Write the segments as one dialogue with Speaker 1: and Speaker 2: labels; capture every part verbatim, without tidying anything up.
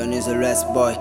Speaker 1: Johnny's a rest boy.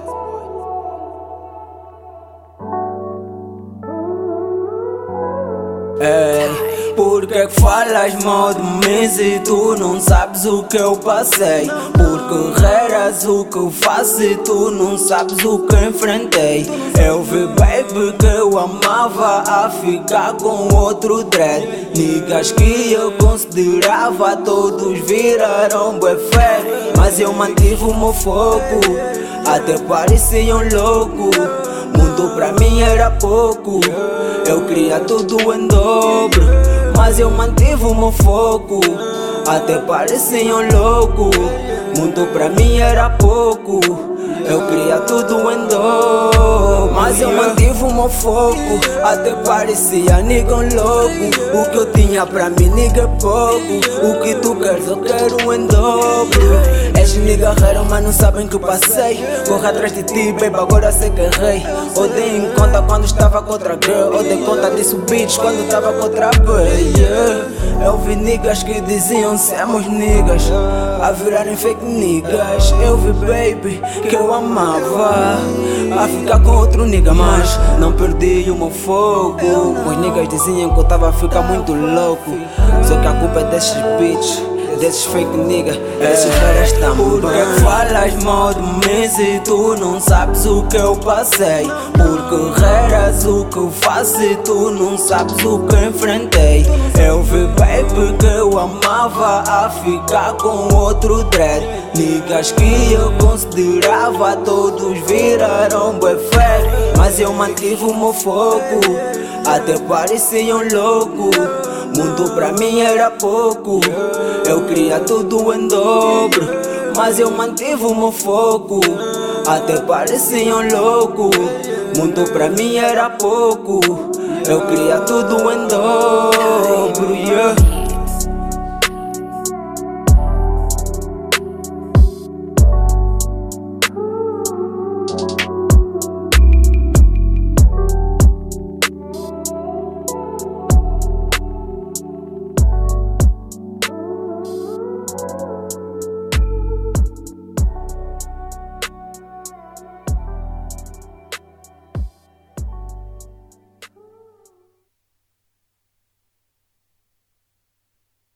Speaker 1: Ei, por que que falas mal de mim se tu não sabes o que eu passei? Por carreiras o que eu faço e tu não sabes o que enfrentei? Eu vi baby que eu amava a ficar com outro dread. Niggas que eu considerava todos viraram bué fé. Mas eu mantive o meu foco, até pareciam louco. Mundo pra mim era pouco, eu queria tudo em dobro. Mas eu mantive o meu foco, até pareciam louco. Mundo pra mim era pouco, eu queria tudo em dobro. Mas eu mantive o meu foco, até parecia nigga louco. O que eu tinha pra mim nigga é pouco, o que tu queres eu quero em dobro. És nigga raro mas não sabem que eu passei. Corro atrás de ti baby, agora sei que errei. Ou dei em conta quando estava com outra girl, ou dei conta disso bitch quando estava com outra boy, yeah. Eu vi niggas que diziam sermos niggas a virarem fake niggas. Eu vi baby que eu amava a ficar com outro nigga, mas não perdi o meu fogo. Os niggas diziam que eu tava a ficar muito louco. Só que a culpa é desses bitch, desses fake nigga, esses caras também. Por que falas mal de mim se tu não sabes o que eu passei? Por carreiras o que eu faço e tu não sabes o que enfrentei? Eu vi baby que eu amava a ficar com outro dread. Niggas que eu considerava todos viraram bué fé. Mas eu mantive o meu foco, até pareciam louco. Mundo pra mim era pouco, eu queria tudo em dobro. Mas eu mantive o meu foco, até pareciam louco. Mundo pra mim era pouco, eu queria tudo em dobro, yeah.